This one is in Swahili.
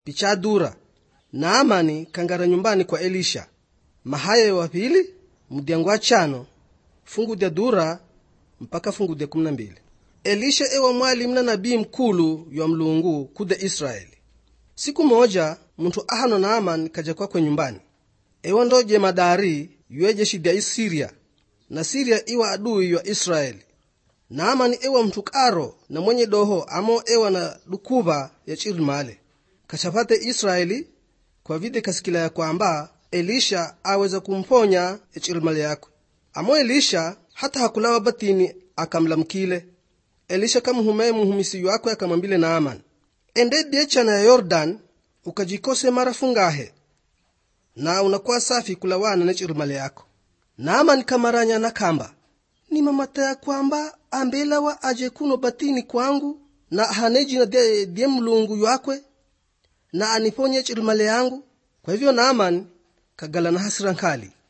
pichadura. Naamani kangara nyumbani kwa Elisha. Mahaya wa pili mudyangu wa chano fungu dia dura mpaka fungu dia 12. Elisha ewa mwalimu na nabii mkulu ya Mlungu kude Israeli. Siku moja mtu ahano Naamani kaja kwa nyumbani. Ewa ndoje madari yueje shida Isiria na Siria iwa adui ya Israeli. Naamani ewa mtu karo na mwenye doho amo ewa na dukuba ya chirimale. Kachapate Israeli kwa vide kasikila ya kwamba Elisha aweza kumponya ya chirimale yako. Amo Elisha hata hakulawa batini akamlamkile. Elisha kamuhume muhumisi wako akamwambile Naamani, ende diecha na Yordan ukajikose mara fungahe na unakuwa safi kulawana na chirimale yako. Naamani kamaranya na kamba, ni mamata ya kwamba ambelawa aje kuno batini kwangu na haneji na die Mlungu yakwe na aniponye chirimale yangu. Kwa hivyo Naamani kagala na hasira nkali.